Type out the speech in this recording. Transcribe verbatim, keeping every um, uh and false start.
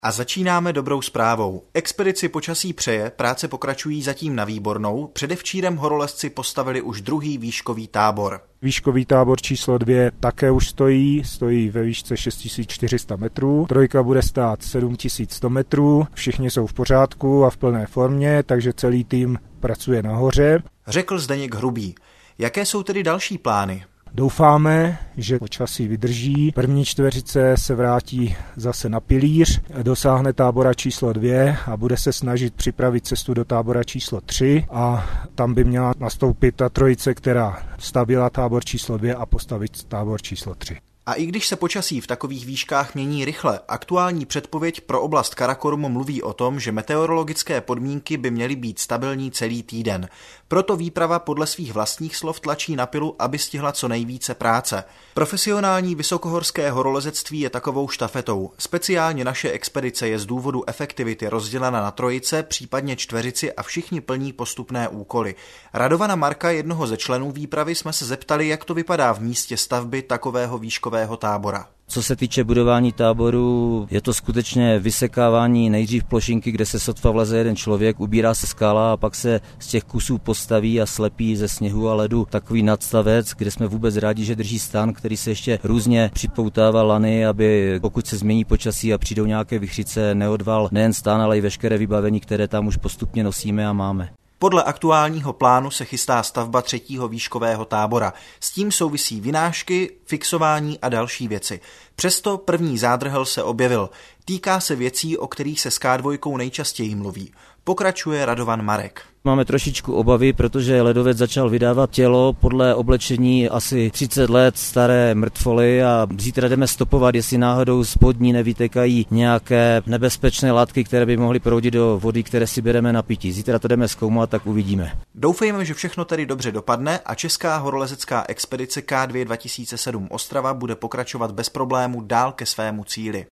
A začínáme dobrou zprávou. Expedici počasí přeje, práce pokračují zatím na výbornou. Předevčírem horolezci postavili už druhý výškový tábor. Výškový tábor číslo dvě také už stojí, stojí ve výšce šest tisíc čtyři sta metrů. Trojka bude stát sedm tisíc sto metrů, všichni jsou v pořádku a v plné formě, takže celý tým pracuje nahoře. Řekl Zdeněk Hrubý. Jaké jsou tedy další plány? Doufáme, že počasí vydrží. První čtveřice se vrátí zase na pilíř, dosáhne tábora číslo dvě a bude se snažit připravit cestu do tábora číslo tři a tam by měla nastoupit ta trojice, která stavěla tábor číslo dvě a postavit tábor číslo tři. A i když se počasí v takových výškách mění rychle, aktuální předpověď pro oblast Karakorumu mluví o tom, že meteorologické podmínky by měly být stabilní celý týden. Proto výprava podle svých vlastních slov tlačí na pilu, aby stihla co nejvíce práce. Profesionální vysokohorské horolezectví je takovou štafetou. Speciálně naše expedice je z důvodu efektivity rozdělena na trojice, případně čtveřici a všichni plní postupné úkoly. Radovana Marka, jednoho ze členů výpravy, jsme se zeptali, jak to vypadá v místě stavby takového výškového tábora. Co se týče budování táboru, je to skutečně vysekávání nejdřív plošinky, kde se sotva vleze jeden člověk, ubírá se skála a pak se z těch kusů postaví a slepí ze sněhu a ledu takový nadstavec, kde jsme vůbec rádi, že drží stan, který se ještě různě připoutává lany, aby pokud se změní počasí a přijdou nějaké vichřice, neodval nejen stan, ale i veškeré vybavení, které tam už postupně nosíme a máme. Podle aktuálního plánu se chystá stavba třetího výškového tábora. S tím souvisí vynášky, fixování a další věci. Přesto první zádrhel se objevil. Týká se věcí, o kterých se s ká dva nejčastěji mluví. Pokračuje Radovan Marek. Máme trošičku obavy, protože ledovec začal vydávat tělo podle oblečení asi třicet let staré mrtvoly a zítra jdeme stopovat, jestli náhodou spod ní nevytekají nějaké nebezpečné látky, které by mohly proudit do vody, které si bereme na pití. Zítra to jdeme zkoumat, tak uvidíme. Doufejme, že všechno tedy dobře dopadne a česká horolezecká expedice ká dva dva tisíce sedm Ostrava bude pokračovat bez problémů dál ke svému cíli.